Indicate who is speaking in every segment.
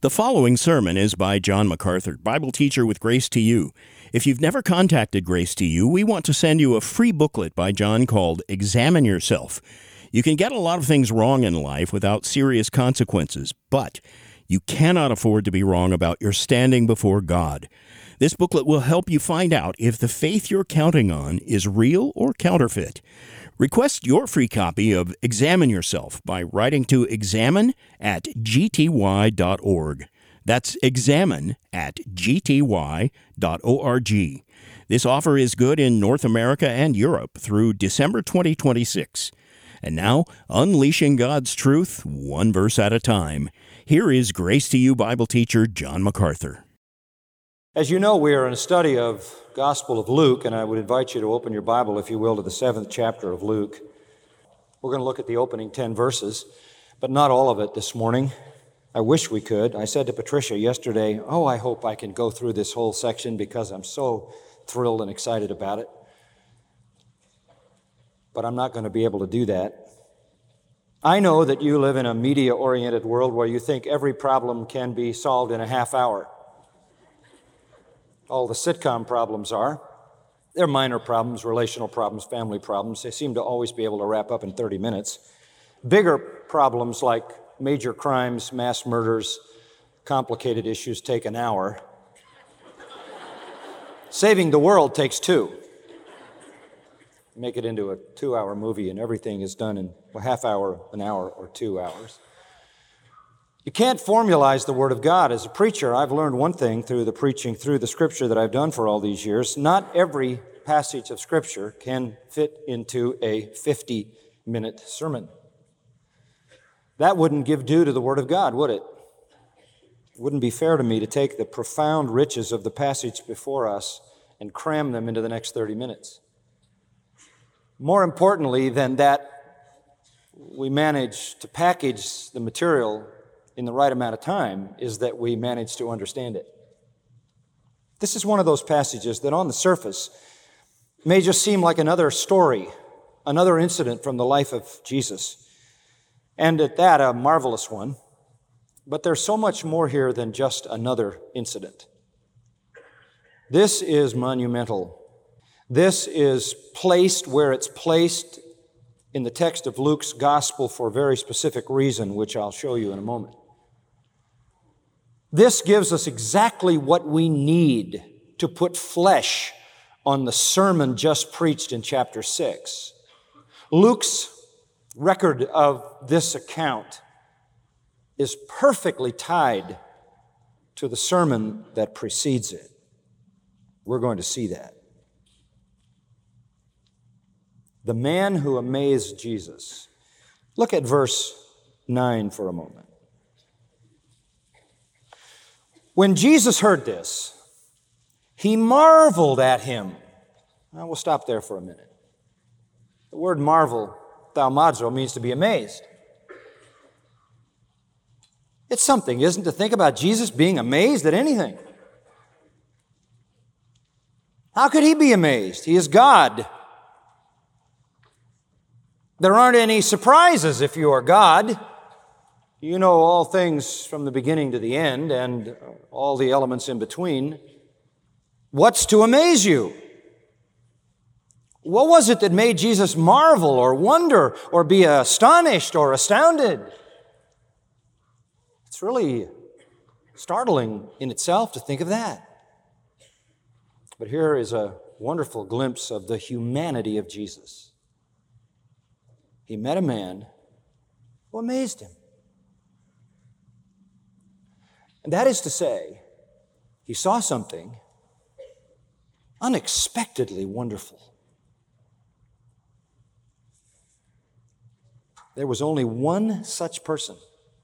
Speaker 1: The following sermon is by John MacArthur, Bible teacher with Grace to You. If you've never contacted Grace to You, we want to send you a free booklet by John called Examine Yourself. You can get a lot of things wrong in life without serious consequences, but you cannot afford to be wrong about your standing before God. This booklet will help you find out if the faith you're counting on is real or counterfeit. Request your free copy of Examine Yourself by writing to examine@gty.org. That's examine@gty.org. This offer is good in North America and Europe through December 2026. And now, unleashing God's truth, one verse at a time. Here is Grace to You Bible teacher John MacArthur.
Speaker 2: As you know, we are in a study of Gospel of Luke, and I would invite you to open your Bible, if you will, to the 7th chapter of Luke. We're going to look at the opening 10 verses, but not all of it this morning. I wish we could. I said to Patricia yesterday, I hope I can go through this whole section because I'm so thrilled and excited about it. But I'm not going to be able to do that. I know that you live in a media-oriented world where you think every problem can be solved in a half hour. All the sitcom problems are. They're minor problems, relational problems, family problems. They seem to always be able to wrap up in 30 minutes. Bigger problems like major crimes, mass murders, complicated issues take an hour. Saving the world takes 2. Make it into a 2-hour movie and everything is done in a half hour, an hour, or 2 hours. You can't formalize the Word of God. As a preacher, I've learned one thing through the preaching through the Scripture that I've done for all these years. Not every passage of Scripture can fit into a 50-minute sermon. That wouldn't give due to the Word of God, would it? It wouldn't be fair to me to take the profound riches of the passage before us and cram them into the next 30 minutes. More importantly than that, we manage to package the material in the right amount of time is that we manage to understand it. This is one of those passages that on the surface may just seem like another story, another incident from the life of Jesus. And at that, a marvelous one. But there's so much more here than just another incident. This is monumental. This is placed where it's placed in the text of Luke's gospel for a very specific reason, which I'll show you in a moment. This gives us exactly what we need to put flesh on the sermon just preached in chapter 6. Luke's record of this account is perfectly tied to the sermon that precedes it. We're going to see that. The man who amazed Jesus. Look at verse 9 for a moment. When Jesus heard this, he marveled at him. Now we'll stop there for a minute. The word marvel, thaumazo, means to be amazed. It's something, isn't it, to think about Jesus being amazed at anything? How could he be amazed? He is God. There aren't any surprises if you are God. You know all things from the beginning to the end and all the elements in between. What's to amaze you? What was it that made Jesus marvel or wonder or be astonished or astounded? It's really startling in itself to think of that. But here is a wonderful glimpse of the humanity of Jesus. He met a man who amazed him. And that is to say, he saw something unexpectedly wonderful. There was only one such person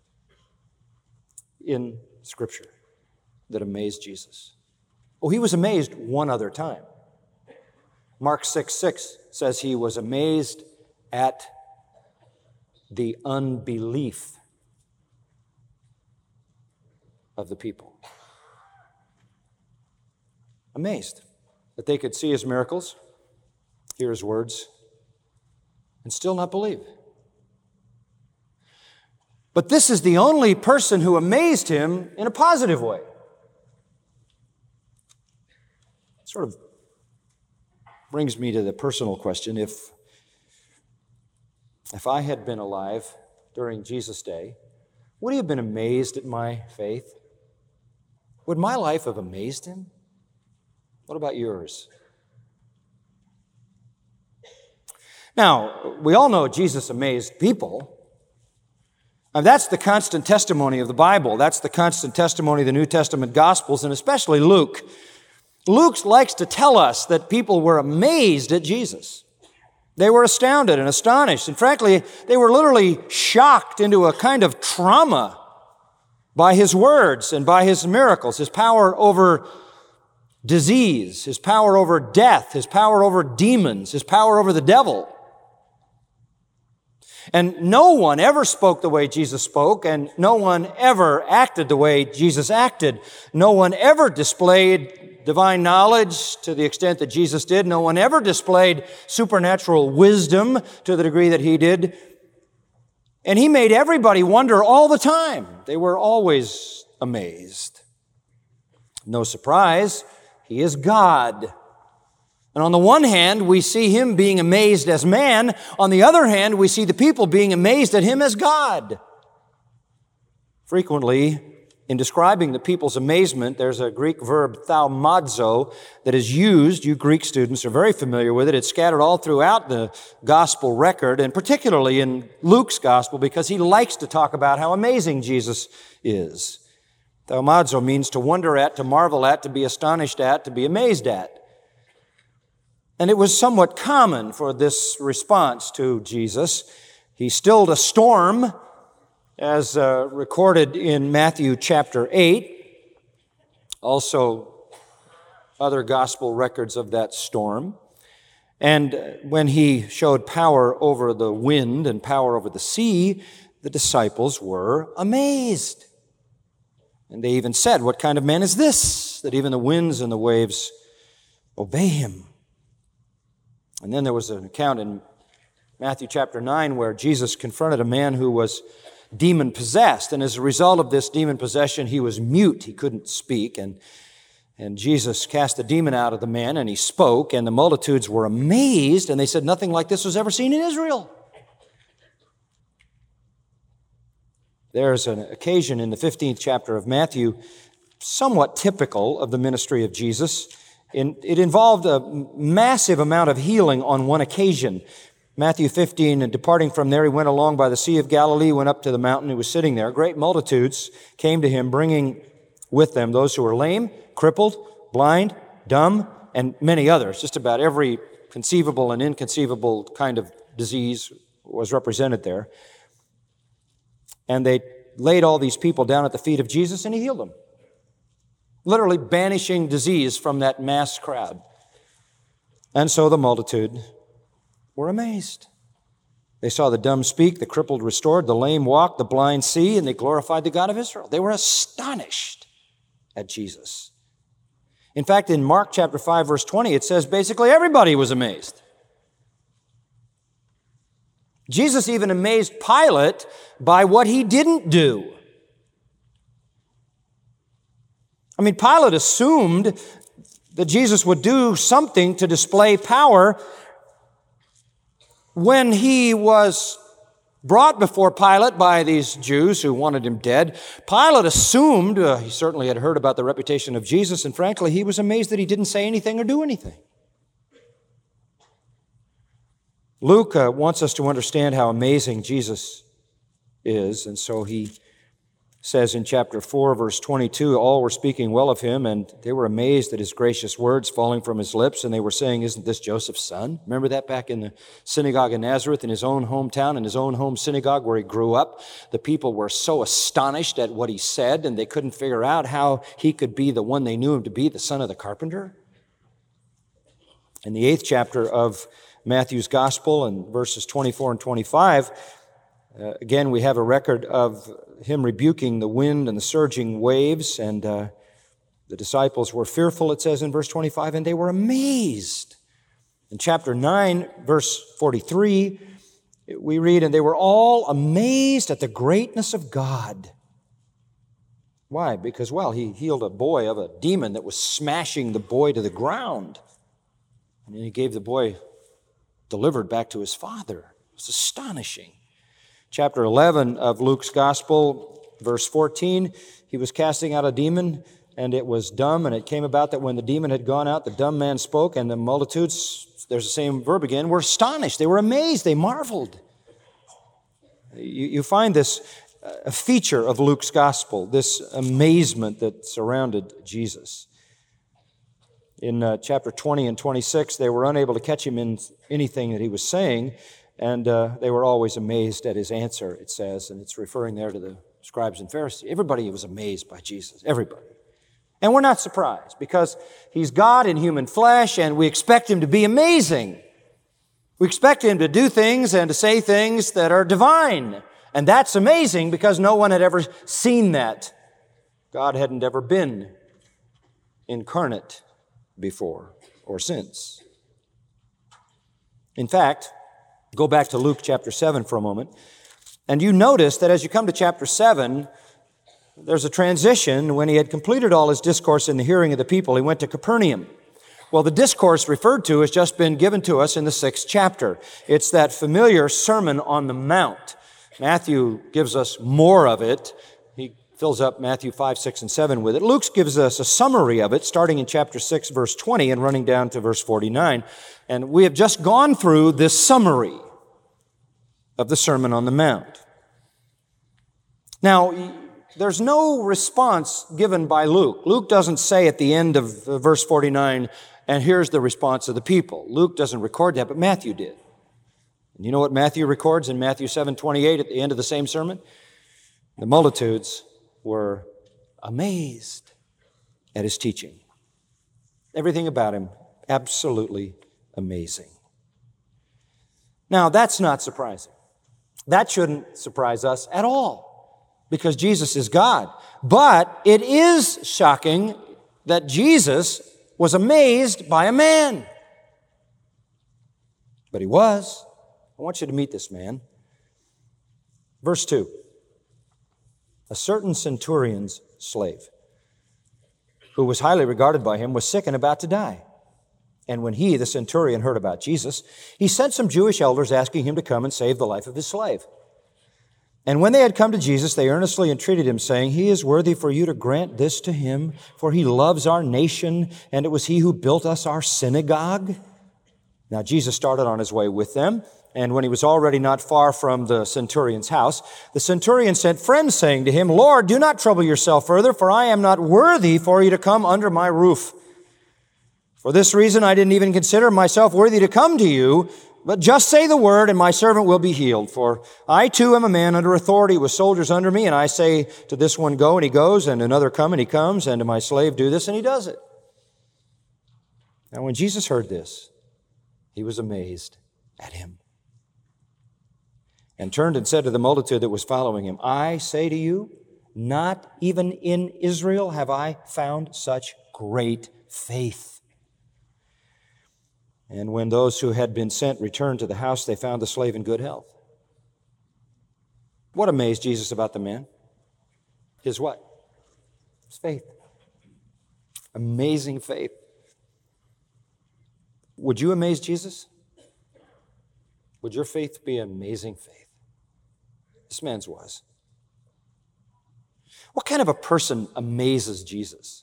Speaker 2: in Scripture that amazed Jesus. He was amazed one other time. Mark 6:6 says he was amazed at the unbelief of the people. Amazed that they could see his miracles, hear his words, and still not believe. But this is the only person who amazed him in a positive way. Sort of brings me to the personal question. If I had been alive during Jesus' day, would he have been amazed at my faith? Would my life have amazed him? What about yours? Now, we all know Jesus amazed people. And that's the constant testimony of the Bible. That's the constant testimony of the New Testament Gospels, and especially Luke. Luke likes to tell us that people were amazed at Jesus. They were astounded and astonished. And frankly, they were literally shocked into a kind of trauma by his words and by his miracles, his power over disease, his power over death, his power over demons, his power over the devil. And no one ever spoke the way Jesus spoke, and no one ever acted the way Jesus acted. No one ever displayed divine knowledge to the extent that Jesus did. No one ever displayed supernatural wisdom to the degree that he did. And he made everybody wonder all the time. They were always amazed. No surprise, he is God. And on the one hand, we see him being amazed as man. On the other hand, we see the people being amazed at him as God. Frequently, in describing the people's amazement, there's a Greek verb, thaumazo, that is used. You Greek students are very familiar with it. It's scattered all throughout the gospel record, and particularly in Luke's gospel, because he likes to talk about how amazing Jesus is. Thaumazo means to wonder at, to marvel at, to be astonished at, to be amazed at. And it was somewhat common for this response to Jesus. He stilled a storm, as recorded in Matthew chapter 8. Also, other gospel records of that storm. And when he showed power over the wind and power over the sea, the disciples were amazed. And they even said, "What kind of man is this, that even the winds and the waves obey him?" And then there was an account in Matthew chapter 9 where Jesus confronted a man who was demon-possessed. And as a result of this demon possession, he was mute. He couldn't speak. And Jesus cast the demon out of the man, and he spoke, and the multitudes were amazed, and they said nothing like this was ever seen in Israel. There's an occasion in the 15th chapter of Matthew, somewhat typical of the ministry of Jesus. It involved a massive amount of healing on one occasion. Matthew 15, and departing from there, he went along by the Sea of Galilee, went up to the mountain, he was sitting there. Great multitudes came to him, bringing with them those who were lame, crippled, blind, dumb, and many others. Just about every conceivable and inconceivable kind of disease was represented there. And they laid all these people down at the feet of Jesus, and he healed them. Literally banishing disease from that mass crowd. And so the multitude were amazed. They saw the dumb speak, the crippled restored, the lame walk, the blind see, and they glorified the God of Israel. They were astonished at Jesus. In fact, in Mark chapter 5, verse 20, it says basically everybody was amazed. Jesus even amazed Pilate by what he didn't do. I mean, Pilate assumed that Jesus would do something to display power. When he was brought before Pilate by these Jews who wanted him dead, Pilate assumed, he certainly had heard about the reputation of Jesus, and frankly, he was amazed that he didn't say anything or do anything. Luke wants us to understand how amazing Jesus is, and so he says in chapter 4, verse 22, all were speaking well of him, and they were amazed at his gracious words falling from his lips, and they were saying, "Isn't this Joseph's son?" Remember that back in the synagogue in Nazareth, in his own hometown, in his own home synagogue where he grew up. The people were so astonished at what he said, and they couldn't figure out how he could be the one they knew him to be, the son of the carpenter. In the 8th chapter of Matthew's Gospel, in verses 24 and 25, again, we have a record of him rebuking the wind and the surging waves, and the disciples were fearful, it says in verse 25, and they were amazed. In chapter 9, verse 43, We read, and they were all amazed at the greatness of God. Why? Because, well, he healed a boy of a demon that was smashing the boy to the ground. And then he gave the boy delivered back to his father. It's astonishing. Chapter 11 of Luke's Gospel, verse 14, he was casting out a demon, and it was dumb, and it came about that when the demon had gone out, the dumb man spoke, and the multitudes, there's the same verb again, were astonished. They were amazed. They marveled. You find this a feature of Luke's Gospel, this amazement that surrounded Jesus. In chapter 20 and 26, they were unable to catch him in anything that he was saying, and they were always amazed at his answer, it says, and it's referring there to the scribes and Pharisees. Everybody was amazed by Jesus, everybody. And we're not surprised, because he's God in human flesh, and we expect him to be amazing. We expect him to do things and to say things that are divine, and that's amazing because no one had ever seen that. God hadn't ever been incarnate before or since. In fact, go back to Luke chapter 7 for a moment, and you notice that as you come to chapter 7, there's a transition. When he had completed all his discourse in the hearing of the people, he went to Capernaum. Well, the discourse referred to has just been given to us in the 6th chapter. It's that familiar Sermon on the Mount. Matthew gives us more of it. He fills up Matthew 5, 6, and 7 with it. Luke gives us a summary of it, starting in chapter 6, verse 20, and running down to verse 49. And we have just gone through this summary of the Sermon on the Mount. Now, there's no response given by Luke. Luke doesn't say at the end of verse 49, and here's the response of the people. Luke doesn't record that, but Matthew did. And you know what Matthew records in Matthew 7:28 at the end of the same sermon? The multitudes were amazed at his teaching. Everything about him, absolutely amazing. Now, that's not surprising. That shouldn't surprise us at all, because Jesus is God. But it is shocking that Jesus was amazed by a man. But he was. I want you to meet this man. Verse 2. A certain centurion's slave, who was highly regarded by him, was sick and about to die. And when he, the centurion, heard about Jesus, he sent some Jewish elders asking him to come and save the life of his slave. And when they had come to Jesus, they earnestly entreated him, saying, He is worthy for you to grant this to him, for he loves our nation, and it was he who built us our synagogue. Now Jesus started on his way with them, and when he was already not far from the centurion's house, the centurion sent friends, saying to him, Lord, do not trouble yourself further, for I am not worthy for you to come under my roof. For this reason I didn't even consider myself worthy to come to you, but just say the word, and my servant will be healed. For I too am a man under authority with soldiers under me, and I say to this one, go, and he goes, and another come, and he comes, and to my slave, do this, and he does it. Now when Jesus heard this, he was amazed at him, and turned and said to the multitude that was following him, I say to you, not even in Israel have I found such great faith. And when those who had been sent returned to the house, they found the slave in good health. What amazed Jesus about the man? His what? His faith. Amazing faith. Would you amaze Jesus? Would your faith be amazing faith? This man's was. What kind of a person amazes Jesus?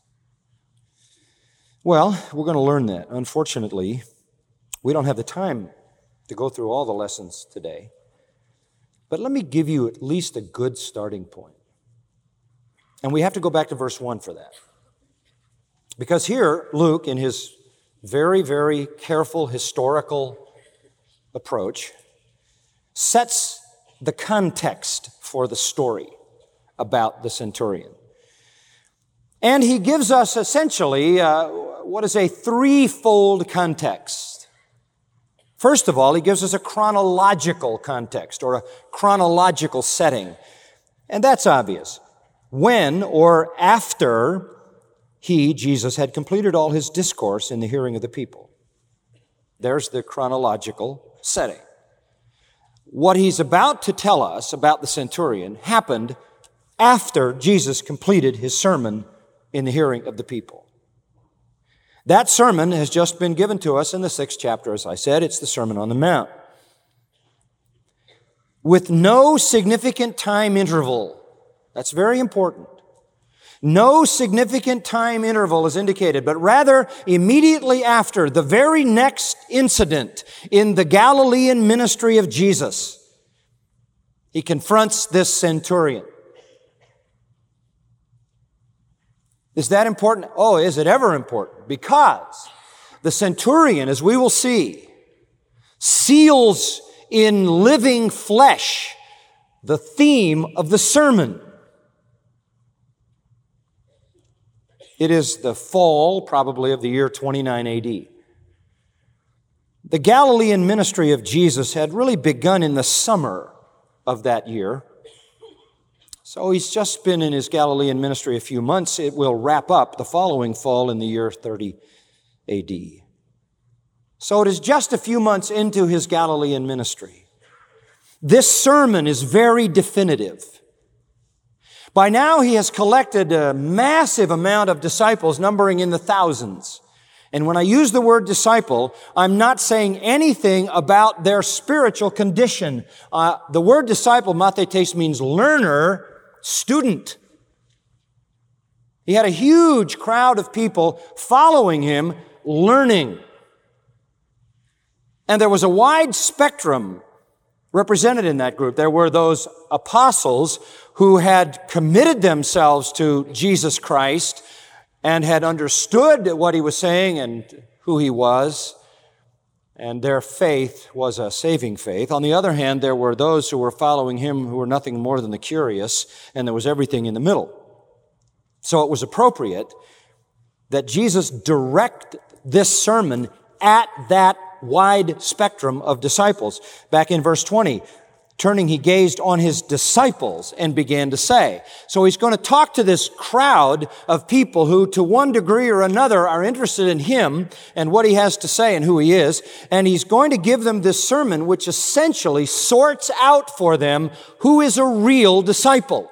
Speaker 2: Well, we're going to learn that. Unfortunately, we don't have the time to go through all the lessons today. But let me give you at least a good starting point. And we have to go back to verse 1 for that. Because here, Luke, in his very, very careful historical approach, sets the context for the story about the centurion. And he gives us essentially what is a threefold context. First of all, he gives us a chronological context or a chronological setting. And that's obvious. When or after he, Jesus, had completed all his discourse in the hearing of the people. There's the chronological setting. What he's about to tell us about the centurion happened after Jesus completed his sermon in the hearing of the people. That sermon has just been given to us in the 6th chapter, as I said. It's the Sermon on the Mount. With no significant time interval. That's very important. No significant time interval is indicated, but rather immediately after the very next incident in the Galilean ministry of Jesus, he confronts this centurion. Is that important? Oh, is it ever important? Because the centurion, as we will see, seals in living flesh the theme of the sermon. It is the fall, probably, of the year 29 AD. The Galilean ministry of Jesus had really begun in the summer of that year. So he's just been in his Galilean ministry a few months. It will wrap up the following fall in the year 30 AD. So it is just a few months into his Galilean ministry. This sermon is very definitive. By now he has collected a massive amount of disciples, numbering in the thousands. And when I use the word disciple, I'm not saying anything about their spiritual condition. The word disciple, mathetes, means learner, student. He had a huge crowd of people following him, learning. And there was a wide spectrum represented in that group. There were those apostles who had committed themselves to Jesus Christ and had understood what he was saying and who he was, and their faith was a saving faith. On the other hand, there were those who were following him who were nothing more than the curious, and there was everything in the middle. So it was appropriate that Jesus direct this sermon at that wide spectrum of disciples. Back in verse 20, turning, he gazed on his disciples and began to say. So he's going to talk to this crowd of people who, to one degree or another, are interested in him and what he has to say and who he is. And he's going to give them this sermon which essentially sorts out for them who is a real disciple.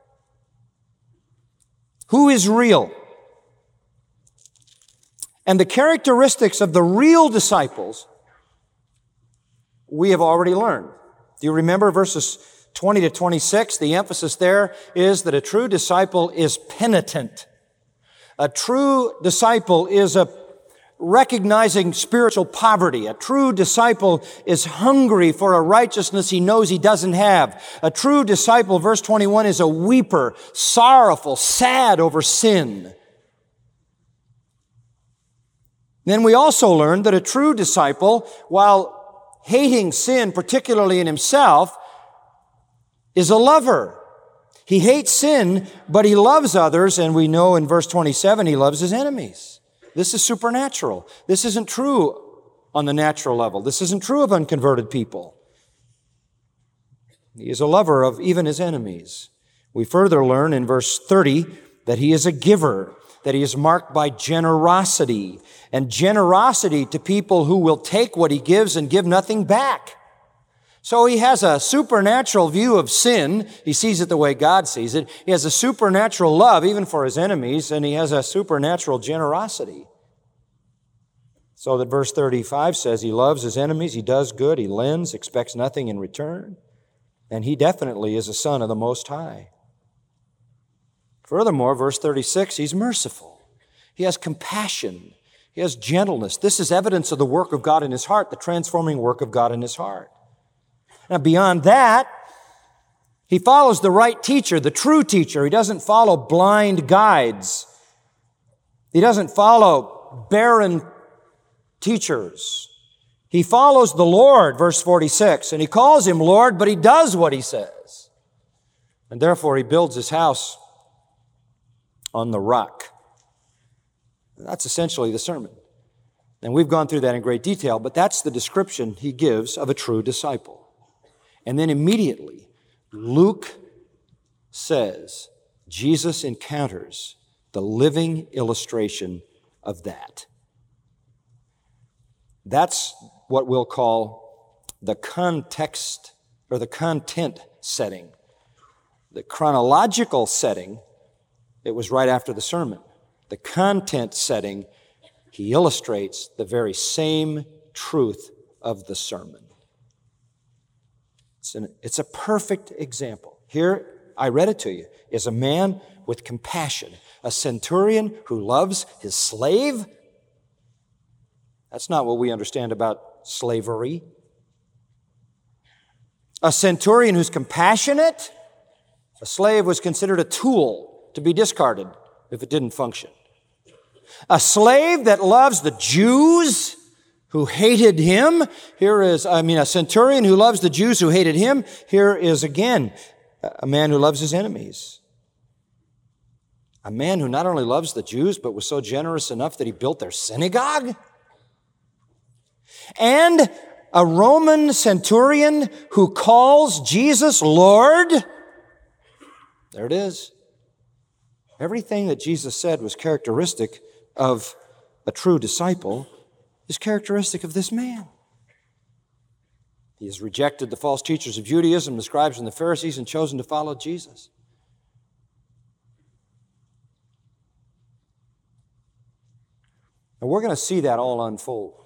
Speaker 2: Who is real? And the characteristics of the real disciples we have already learned. Do you remember verses 20 to 26? The emphasis there is that a true disciple is penitent. A true disciple is recognizing spiritual poverty. A true disciple is hungry for a righteousness he knows he doesn't have. A true disciple, verse 21, is a weeper, sorrowful, sad over sin. Then we also learned that a true disciple, while hating sin, particularly in himself, is a lover. He hates sin, but he loves others, and we know in verse 27 he loves his enemies. This is supernatural. This isn't true on the natural level. This isn't true of unconverted people. He is a lover of even his enemies. We further learn in verse 30 that he is a giver, that he is marked by generosity, and generosity to people who will take what he gives and give nothing back. So he has a supernatural view of sin. He sees it the way God sees it. He has a supernatural love even for his enemies, and he has a supernatural generosity. So that verse 35 says he loves his enemies, he does good, he lends, expects nothing in return, and he definitely is a son of the Most High. Furthermore, verse 36, he's merciful. He has compassion. He has gentleness. This is evidence of the work of God in his heart, the transforming work of God in his heart. Now, beyond that, he follows the right teacher, the true teacher. He doesn't follow blind guides. He doesn't follow barren teachers. He follows the Lord, verse 46, and he calls him Lord, but he does what he says. And therefore, he builds his house on the rock. That's essentially the sermon. And we've gone through that in great detail, but that's the description he gives of a true disciple. And then immediately, Luke says Jesus encounters the living illustration of that. That's what we'll call the context or the content setting. The chronological setting, it was right after the sermon. The content setting, he illustrates the very same truth of the sermon. It's a perfect example. Here, I read it to you, is a man with compassion, a centurion who loves his slave. That's not what we understand about slavery. A centurion who's compassionate. A slave was considered a tool to be discarded if it didn't function. A slave that loves the Jews who hated him. A centurion who loves the Jews who hated him. Here is again a man who loves his enemies. A man who not only loves the Jews, but was so generous enough that he built their synagogue. And a Roman centurion who calls Jesus Lord. There it is. Everything that Jesus said was characteristic of a true disciple is characteristic of this man. He has rejected the false teachers of Judaism, the scribes and the Pharisees, and chosen to follow Jesus. And we're going to see that all unfold.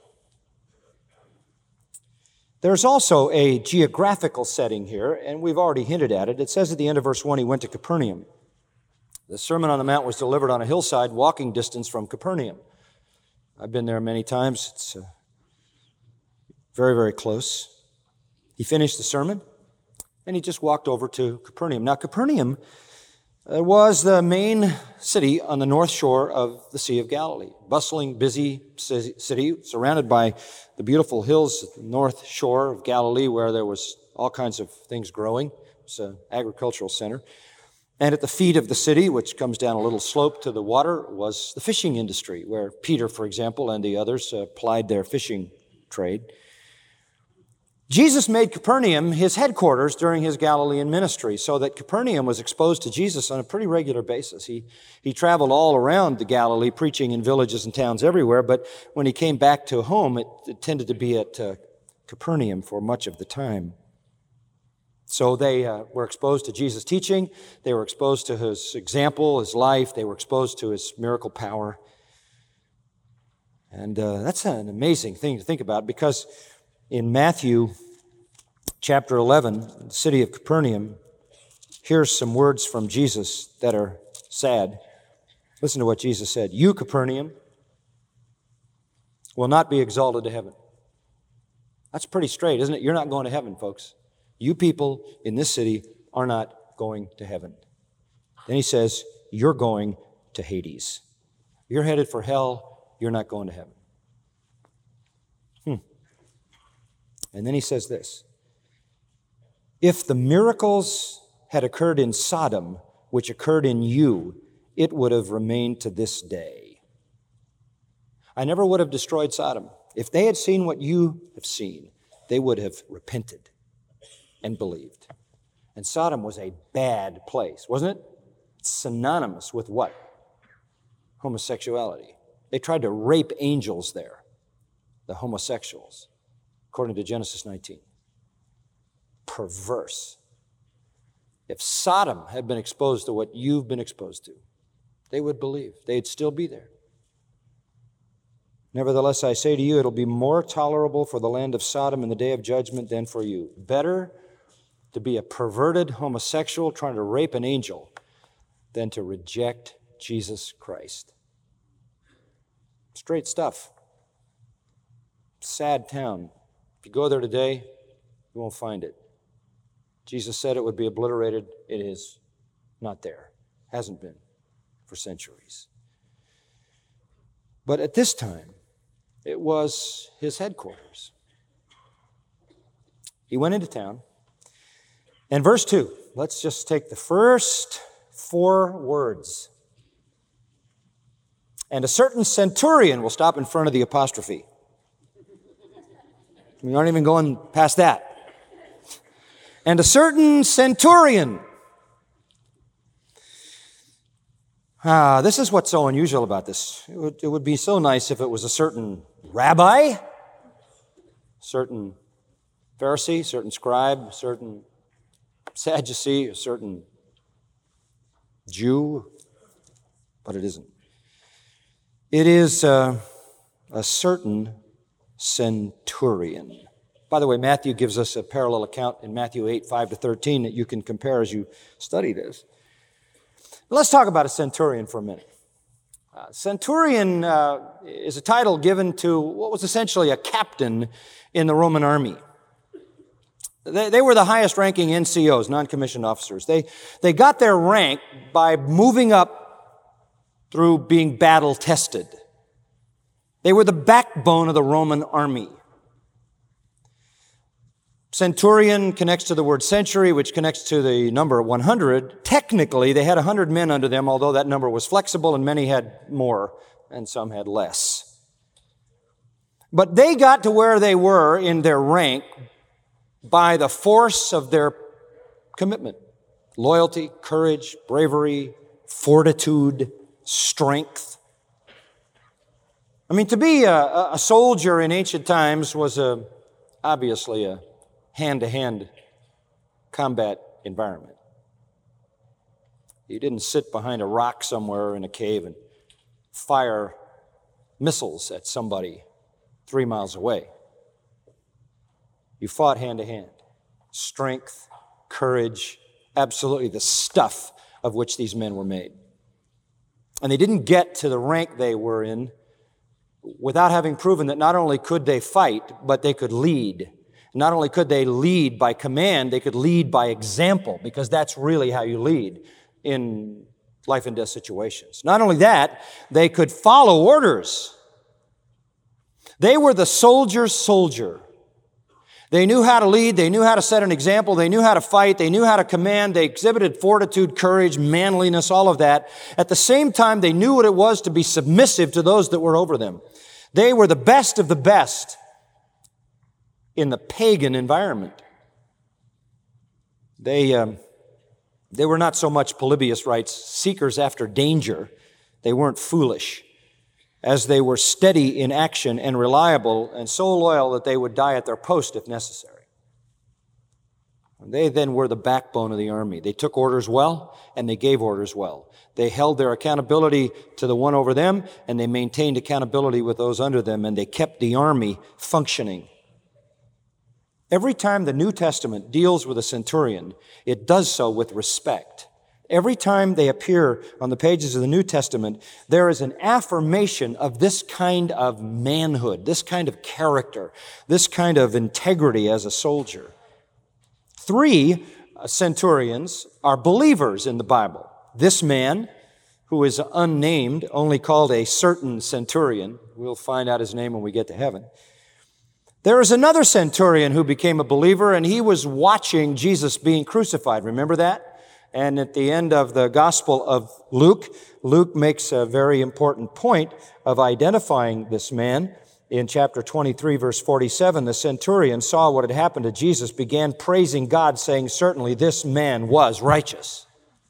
Speaker 2: There's also a geographical setting here, and we've already hinted at it. It says at the end of verse 1, he went to Capernaum. The Sermon on the Mount was delivered on a hillside, walking distance from Capernaum. I've been there many times. It's very, very close. He finished the sermon, and he just walked over to Capernaum. Now, Capernaum was the main city on the north shore of the Sea of Galilee. Bustling, busy city, surrounded by the beautiful hills at the north shore of Galilee, where there was all kinds of things growing. It's an agricultural center. And at the feet of the city, which comes down a little slope to the water, was the fishing industry, where Peter, for example, and the others plied their fishing trade. Jesus made Capernaum his headquarters during his Galilean ministry, so that Capernaum was exposed to Jesus on a pretty regular basis. He traveled all around the Galilee, preaching in villages and towns everywhere, but when he came back to home, it tended to be at Capernaum for much of the time. So they were exposed to Jesus' teaching, they were exposed to his example, his life, they were exposed to his miracle power. And that's an amazing thing to think about, because in Matthew chapter 11, the city of Capernaum, here's some words from Jesus that are sad. Listen to what Jesus said. You, Capernaum, will not be exalted to heaven. That's pretty straight, isn't it? You're not going to heaven, folks. You people in this city are not going to heaven. Then he says, you're going to Hades. You're headed for hell. You're not going to heaven. And then he says this, if the miracles had occurred in Sodom, which occurred in you, it would have remained to this day. I never would have destroyed Sodom. If they had seen what you have seen, they would have repented and believed. And Sodom was a bad place, wasn't it? It's synonymous with what? Homosexuality. They tried to rape angels there, the homosexuals, according to Genesis 19. Perverse. If Sodom had been exposed to what you've been exposed to, they would believe. They'd still be there. Nevertheless, I say to you, it'll be more tolerable for the land of Sodom in the day of judgment than for you. Better to be a perverted homosexual trying to rape an angel than to reject Jesus Christ. Straight stuff. Sad town. If you go there today, you won't find it. Jesus said it would be obliterated. It is not there. Hasn't been for centuries. But at this time, it was his headquarters. He went into town. And verse 2, let's just take the first 4 words. And a certain centurion will stop in front of the apostrophe. We aren't even going past that. And a certain centurion. This is what's so unusual about this. It would be so nice if it was a certain rabbi, certain Pharisee, a certain scribe, a certain Sadducee, a certain Jew, but it isn't. It is a certain centurion. By the way, Matthew gives us a parallel account in Matthew 8, 5-13 that you can compare as you study this. Let's talk about a centurion for a minute. Centurion is a title given to what was essentially a captain in the Roman army. They were the highest-ranking NCOs, non-commissioned officers. They got their rank by moving up through being battle-tested. They were the backbone of the Roman army. Centurion connects to the word century, which connects to the number 100. Technically, they had 100 men under them, although that number was flexible and many had more and some had less. But they got to where they were in their rank by the force of their commitment. Loyalty, courage, bravery, fortitude, strength. I mean, to be a soldier in ancient times was obviously a hand-to-hand combat environment. You didn't sit behind a rock somewhere in a cave and fire missiles at somebody 3 miles away. You fought hand-to-hand. Strength, courage, absolutely the stuff of which these men were made. And they didn't get to the rank they were in without having proven that not only could they fight, but they could lead. Not only could they lead by command, they could lead by example, because that's really how you lead in life and death situations. Not only that, they could follow orders. They were the soldier's soldier. They knew how to lead, they knew how to set an example, they knew how to fight, they knew how to command, they exhibited fortitude, courage, manliness, all of that. At the same time, they knew what it was to be submissive to those that were over them. They were the best of the best in the pagan environment. They were not so much, Polybius writes, seekers after danger. They weren't foolish, as they were steady in action and reliable and so loyal that they would die at their post if necessary. And they then were the backbone of the army. They took orders well, and they gave orders well. They held their accountability to the one over them, and they maintained accountability with those under them, and they kept the army functioning. Every time the New Testament deals with a centurion, it does so with respect. Every time they appear on the pages of the New Testament, there is an affirmation of this kind of manhood, this kind of character, this kind of integrity as a soldier. 3 centurions are believers in the Bible. This man, who is unnamed, only called a certain centurion. We'll find out his name when we get to heaven. There is another centurion who became a believer, and he was watching Jesus being crucified. Remember that? And at the end of the Gospel of Luke, Luke makes a very important point of identifying this man. In chapter 23, verse 47, the centurion saw what had happened to Jesus, began praising God, saying, "Certainly this man was righteous."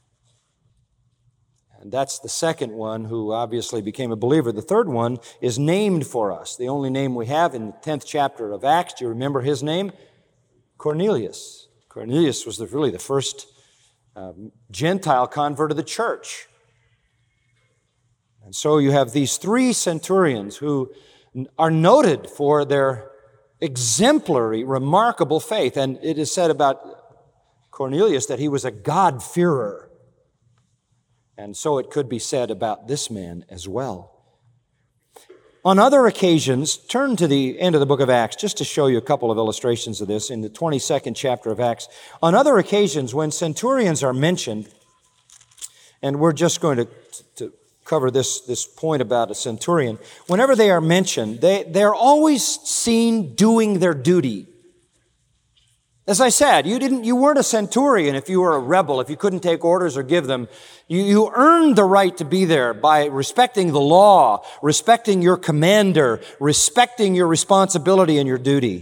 Speaker 2: And that's the second one who obviously became a believer. The third one is named for us, the only name we have in the 10th chapter of Acts. Do you remember his name? Cornelius. Cornelius was really the first Gentile convert of the church. And so you have these 3 centurions who are noted for their exemplary, remarkable faith. And it is said about Cornelius that he was a God-fearer. And so it could be said about this man as well. On other occasions, turn to the end of the book of Acts just to show you a couple of illustrations of this in the 22nd chapter of Acts. On other occasions, when centurions are mentioned, and we're just going to cover this point about a centurion, whenever they are mentioned, they're always seen doing their duty. As I said, you weren't a centurion if you were a rebel, if you couldn't take orders or give them. You earned the right to be there by respecting the law, respecting your commander, respecting your responsibility and your duty.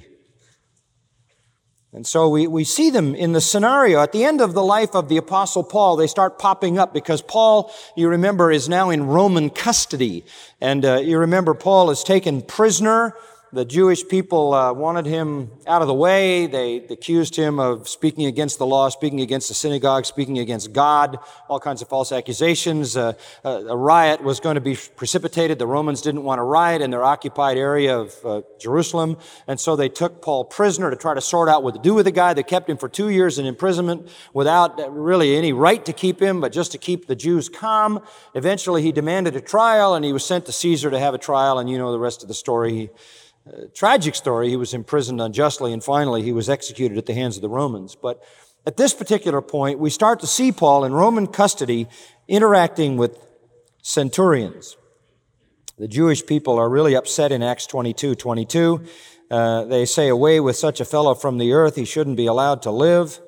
Speaker 2: And so we see them in the scenario. At the end of the life of the Apostle Paul, they start popping up because Paul, you remember, is now in Roman custody. And you remember Paul is taken prisoner The Jewish people wanted him out of the way. They accused him of speaking against the law, speaking against the synagogue, speaking against God, all kinds of false accusations. A riot was going to be precipitated. The Romans didn't want a riot in their occupied area of Jerusalem, and so they took Paul prisoner to try to sort out what to do with the guy. They kept him for 2 years in imprisonment without really any right to keep him, but just to keep the Jews calm. Eventually, he demanded a trial, and he was sent to Caesar to have a trial, and you know the rest of the story. Tragic story. He was imprisoned unjustly, and finally he was executed at the hands of the Romans. But at this particular point, we start to see Paul in Roman custody interacting with centurions. The Jewish people are really upset in Acts 22:22. They say, "Away with such a fellow from the earth, he shouldn't be allowed to live."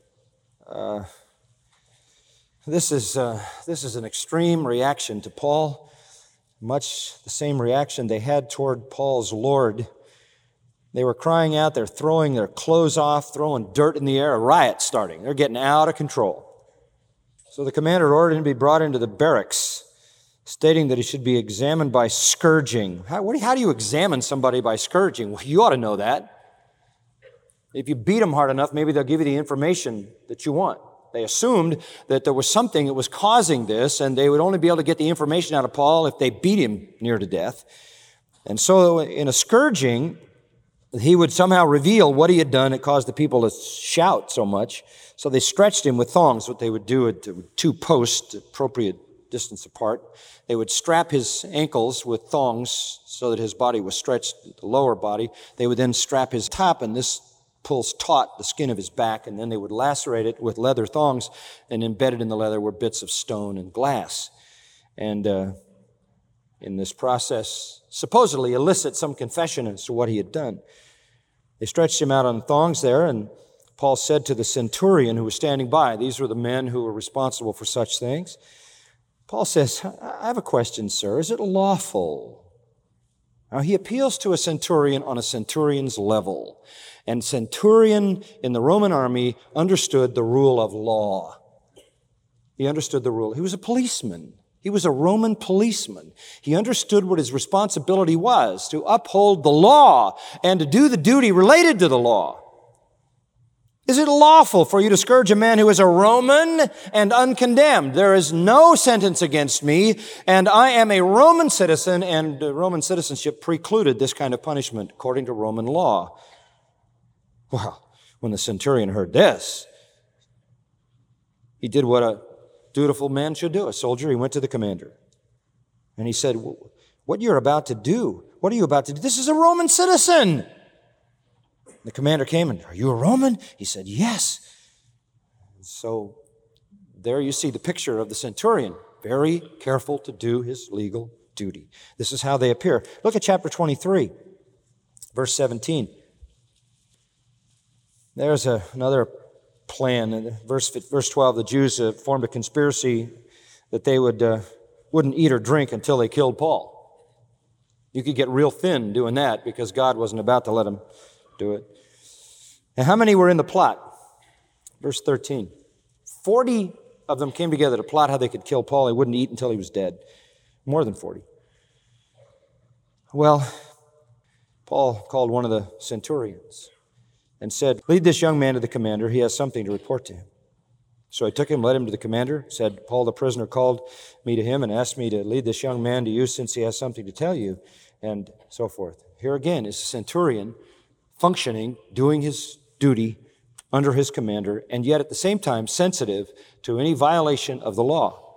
Speaker 2: This is an extreme reaction to Paul. Much the same reaction they had toward Paul's Lord. They were crying out, they're throwing their clothes off, throwing dirt in the air, a riot starting. They're getting out of control. So the commander ordered him to be brought into the barracks, stating that he should be examined by scourging. How do you examine somebody by scourging? Well, you ought to know that. If you beat them hard enough, maybe they'll give you the information that you want. They assumed that there was something that was causing this, and they would only be able to get the information out of Paul if they beat him near to death. And so in a scourging, he would somehow reveal what he had done. It caused the people to shout so much. So they stretched him with thongs, what they would do at 2 posts, appropriate distance apart. They would strap his ankles with thongs so that his body was stretched, the lower body. They would then strap his top, and this pulls taut the skin of his back, and then they would lacerate it with leather thongs, and embedded in the leather were bits of stone and glass. And in this process, supposedly elicit some confession as to what he had done. They stretched him out on thongs there, and Paul said to the centurion who was standing by, these were the men who were responsible for such things, Paul says, "I have a question, sir. Is it lawful?" Now, he appeals to a centurion on a centurion's level. And centurion in the Roman army understood the rule of law. He understood the rule. He was a policeman. He was a Roman policeman. He understood what his responsibility was, to uphold the law and to do the duty related to the law. Is it lawful for you to scourge a man who is a Roman and uncondemned? There is no sentence against me, and I am a Roman citizen, and Roman citizenship precluded this kind of punishment according to Roman law. Well, when the centurion heard this, he did what a dutiful man should do, a soldier. He went to the commander, and he said, "What you're about to do, what are you about to do? This is a Roman citizen." The commander came and, "Are you a Roman?" He said, "Yes." So there you see the picture of the centurion, very careful to do his legal duty. This is how they appear. Look at chapter 23, verse 17. There's another plan. In verse 12, the Jews formed a conspiracy that they wouldn't eat or drink until they killed Paul. You could get real thin doing that because God wasn't about to let them do it. And how many were in the plot? Verse 13. 40 of them came together to plot how they could kill Paul. He wouldn't eat until he was dead. More than 40. Well, Paul called one of the centurions and said, "Lead this young man to the commander. He has something to report to him." So I took him, led him to the commander, said, "Paul the prisoner called me to him and asked me to lead this young man to you since he has something to tell you," and so forth. Here again is a centurion functioning, doing his duty under his commander, and yet at the same time sensitive to any violation of the law.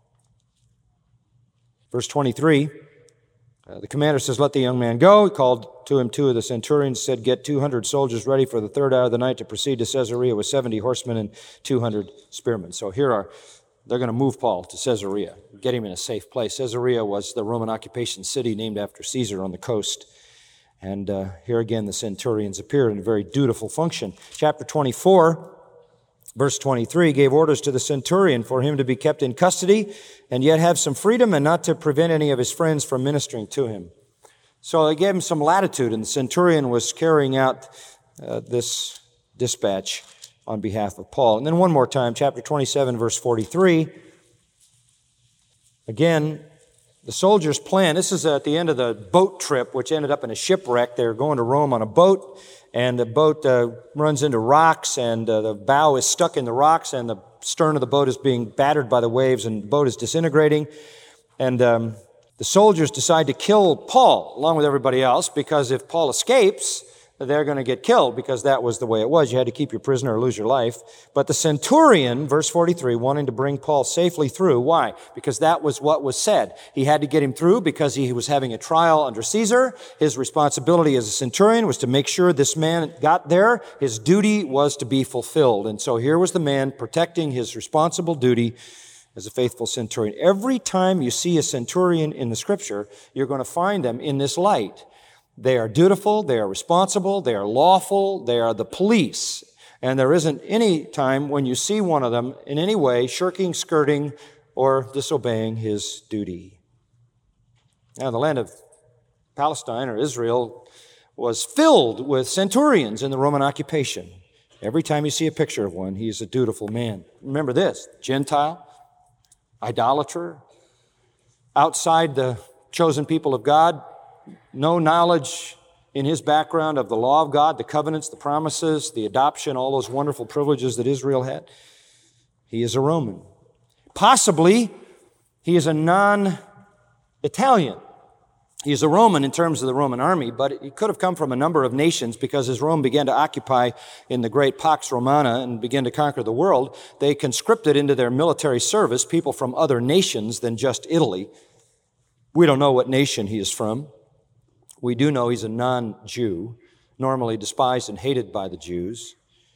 Speaker 2: Verse 23, the commander says, "Let the young man go." He called to him 2 of the centurions, said, "Get 200 soldiers ready for the 3rd hour of the night to proceed to Caesarea with 70 horsemen and 200 spearmen." So they're going to move Paul to Caesarea, get him in a safe place. Caesarea was the Roman occupation city named after Caesar on the coast. And here again, the centurions appeared in a very dutiful function. Chapter 24, verse 23, gave orders to the centurion for him to be kept in custody and yet have some freedom and not to prevent any of his friends from ministering to him. So they gave him some latitude, and the centurion was carrying out this dispatch on behalf of Paul. And then one more time, chapter 27, verse 43. Again, The soldiers' plan, this is at the end of the boat trip, which ended up in a shipwreck. They were going to Rome on a boat, and the boat runs into rocks, and the bow is stuck in the rocks, and the stern of the boat is being battered by the waves, and the boat is disintegrating. And the soldiers decide to kill Paul, along with everybody else, because if Paul escapes, they're going to get killed, because that was the way it was. You had to keep your prisoner or lose your life. But the centurion, verse 43, wanting to bring Paul safely through. Why? Because that was what was said. He had to get him through because he was having a trial under Caesar. His responsibility as a centurion was to make sure this man got there. His duty was to be fulfilled. And so here was the man protecting his responsible duty as a faithful centurion. Every time you see a centurion in the Scripture, you're going to find them in this light. They are dutiful, they are responsible, they are lawful, they are the police. And there isn't any time when you see one of them in any way shirking, skirting, or disobeying his duty. Now, the land of Palestine or Israel was filled with centurions in the Roman occupation. Every time you see a picture of one, he is a dutiful man. Remember this, Gentile, idolater, outside the chosen people of God, no knowledge in his background of the law of God, the covenants, the promises, the adoption, all those wonderful privileges that Israel had. He is a Roman. Possibly, he is a non-Italian. He is a Roman in terms of the Roman army, but he could have come from a number of nations, because as Rome began to occupy in the great Pax Romana and began to conquer the world, they conscripted into their military service people from other nations than just Italy. We don't know what nation he is from. We do know he's a non-Jew, normally despised and hated by the Jews.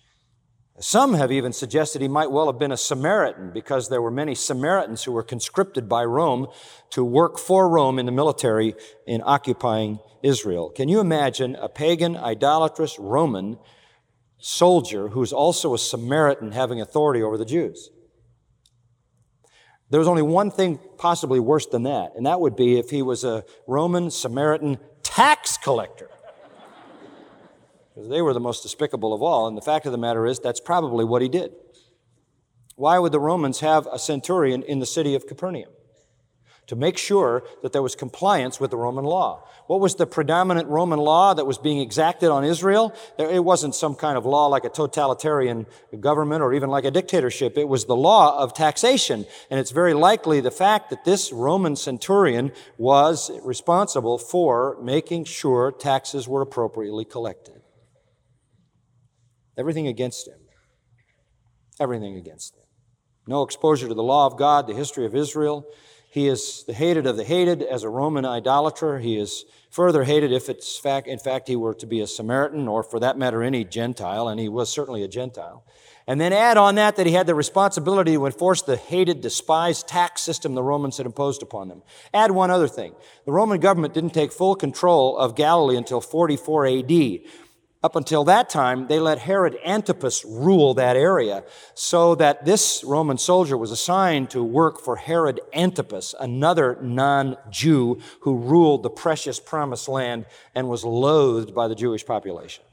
Speaker 2: Some have even suggested he might well have been a Samaritan, because there were many Samaritans who were conscripted by Rome to work for Rome in the military in occupying Israel. Can you imagine a pagan, idolatrous Roman soldier who's also a Samaritan having authority over the Jews? There's only one thing possibly worse than that, and that would be if he was a Roman Samaritan tax collector. Because they were the most despicable of all, and the fact of the matter is that's probably what he did. Why would the Romans have a centurion in the city of Capernaum? To make sure that there was compliance with the Roman law. What was the predominant Roman law that was being exacted on Israel? It wasn't some kind of law like a totalitarian government or even like a dictatorship. It was the law of taxation. And it's very likely the fact that this Roman centurion was responsible for making sure taxes were appropriately collected. Everything against him. Everything against him. No exposure to the law of God, the history of Israel. He is the hated of the hated as a Roman idolater. He is further hated if in fact he were to be a Samaritan, or for that matter any Gentile, and he was certainly a Gentile. And then add on that he had the responsibility to enforce the hated, despised tax system the Romans had imposed upon them. Add one other thing. The Roman government didn't take full control of Galilee until 44 A.D., Up until that time, they let Herod Antipas rule that area, so that this Roman soldier was assigned to work for Herod Antipas, another non-Jew who ruled the precious promised land and was loathed by the Jewish population.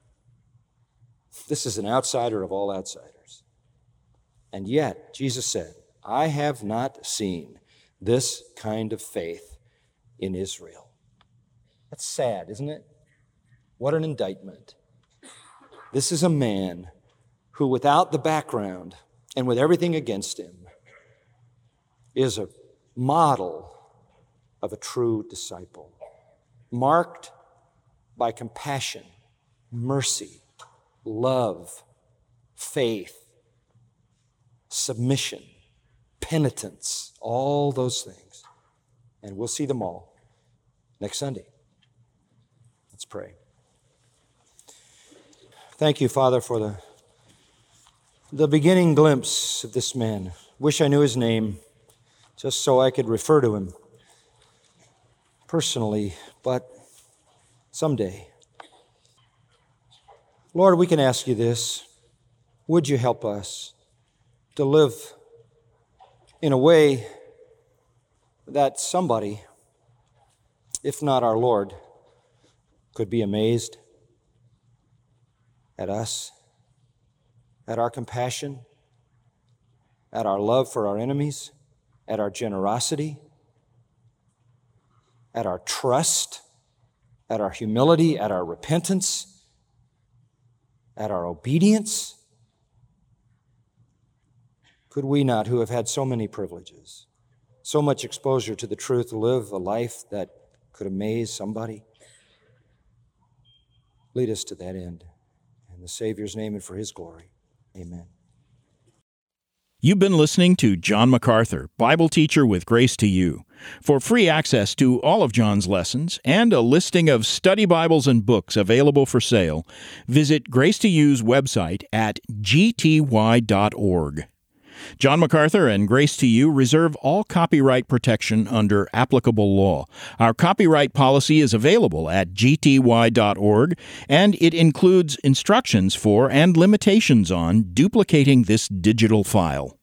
Speaker 2: This is an outsider of all outsiders. And yet, Jesus said, I have not seen this kind of faith in Israel. That's sad, isn't it? What an indictment. This is a man who, without the background and with everything against him, is a model of a true disciple, marked by compassion, mercy, love, faith, submission, penitence, all those things. And we'll see them all next Sunday. Let's pray. Thank you, Father, for the beginning glimpse of this man. Wish I knew his name, just so I could refer to him personally, but someday. Lord, we can ask you this. Would you help us to live in a way that somebody, if not our Lord, could be amazed at us, at our compassion, at our love for our enemies, at our generosity, at our trust, at our humility, at our repentance, at our obedience? Could we not, who have had so many privileges, so much exposure to the truth, live a life that could amaze somebody? Lead us to that end. In the Savior's name and for His glory. Amen.
Speaker 1: You've been listening to John MacArthur, Bible teacher with Grace to You. For free access to all of John's lessons and a listing of study Bibles and books available for sale, visit Grace to You's website at gty.org. John MacArthur and Grace to You reserve all copyright protection under applicable law. Our copyright policy is available at gty.org, and it includes instructions for and limitations on duplicating this digital file.